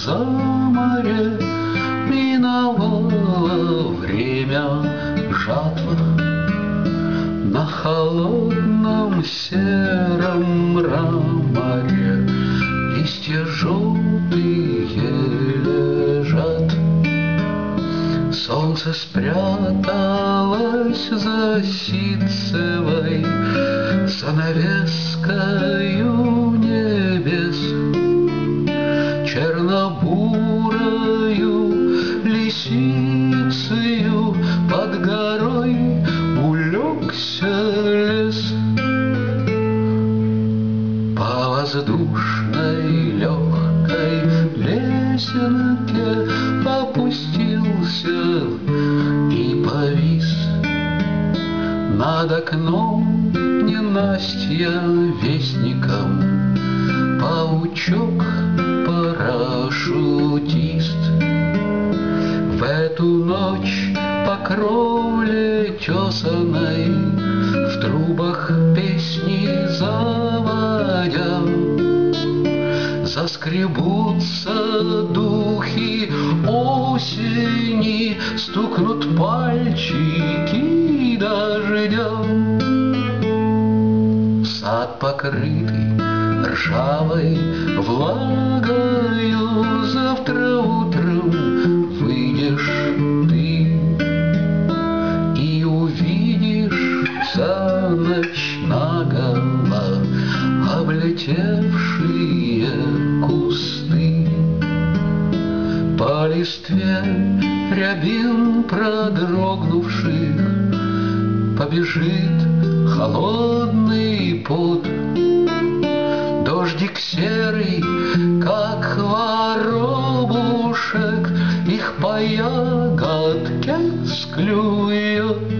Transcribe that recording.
за море, миновало время жатва. На холодном сером мраморе листья желтые лежат. Солнце спряталось за ситцевой занавескою небес. Чернобурою лисицею под горой улегся лес. По воздушной легкой лесенке опустился и повис. Над окном ненастья вестником паучок-парашютист. В эту ночь по кровле тесаной в трубах песни заводя заскребутся духи осени, стукнут пальчики дождя. Сад покрытый ржавой влагою, завтра утром выйдешь ты и увидишь за ночь наголо облетевшие кусты. По листве рябин продрогнувших побежит холодный пот. Дождик серый, как воробушек, их по ягодке склюет.